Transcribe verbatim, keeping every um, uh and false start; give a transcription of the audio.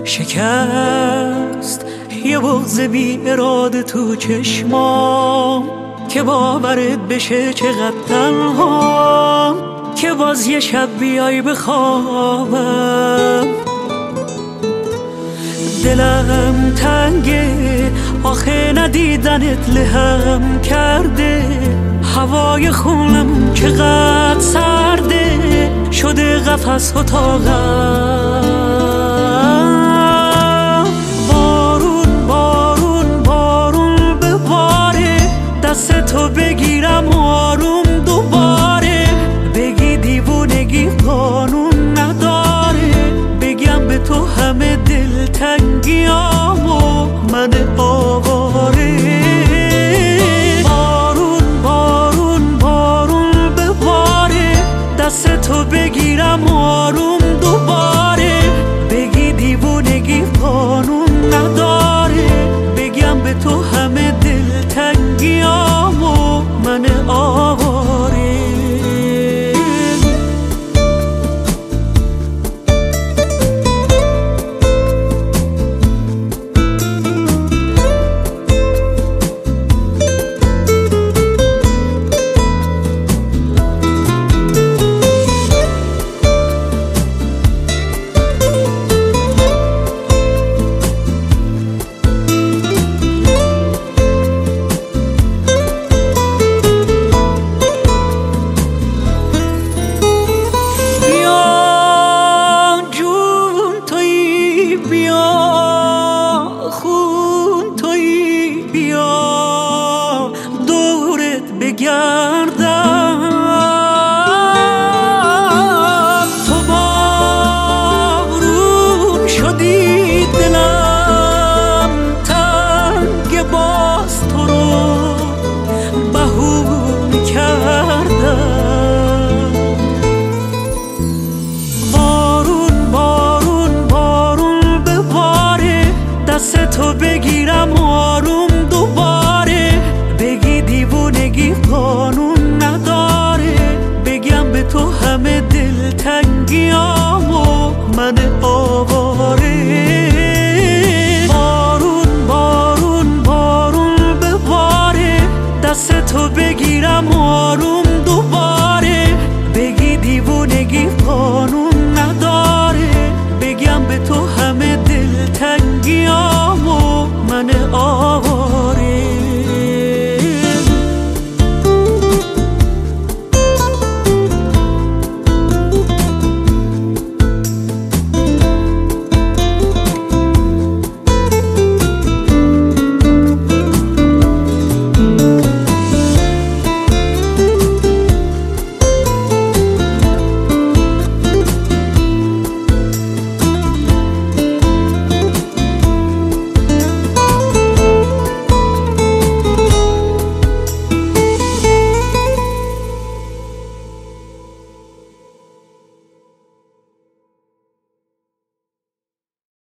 شکست یه بغض بی اراده تو چشمام که باورت بشه چقدر تنهام، که باز یه شب بیای بخوابم. دلم تنگه آخه ندیدنت لهم کرده، هوای خونم چقدر سرده شده قفس اتاقم. بارون بارون بارون بباره، دست تو بگیرم آروم دوباره، بگی دیوونگی قانون نداره، بگم به تو همه دلتنگیامو من آواره. بارون بارون بارون بباره، دست تو بگیرم آروم دوباره، بگی دیوونگی قانون نداره، بگم به تو همه دلتنگیامو من آواره. بگردم تو بارون شدی، دلم تنگ باز تو رو بهون کردم. بارون بارون بارون بباره، دست تو بگیرم آروم دوباره، بگی دیوونگی قانون نداره، بگم به تو همه دلتنگیامو من آواره. بارون بارون بارون بباره، دست تو بگیرم آروم